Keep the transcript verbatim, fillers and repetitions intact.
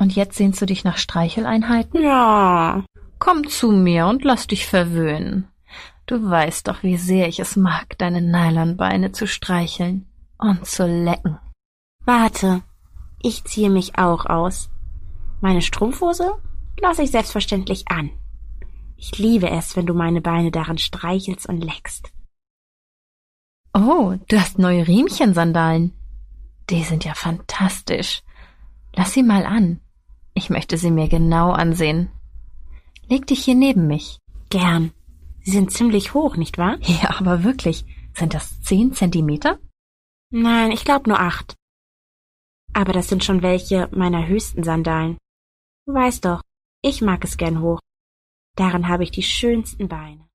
Und jetzt sehnst du dich nach Streicheleinheiten? Ja. Komm zu mir und lass dich verwöhnen. Du weißt doch, wie sehr ich es mag, deine Nylonbeine zu streicheln und zu lecken. Warte, ich ziehe mich auch aus. Meine Strumpfhose lasse ich selbstverständlich an. Ich liebe es, wenn du meine Beine daran streichelst und leckst. Oh, du hast neue Riemchensandalen. Die sind ja fantastisch. Lass sie mal an. Ich möchte sie mir genau ansehen. Leg dich hier neben mich. Gern. Sie sind ziemlich hoch, nicht wahr? Ja, aber wirklich. Sind das zehn Zentimeter? Nein, ich glaube nur acht. Aber das sind schon welche meiner höchsten Sandalen. Du weißt doch, ich mag es gern hoch. Daran habe ich die schönsten Beine.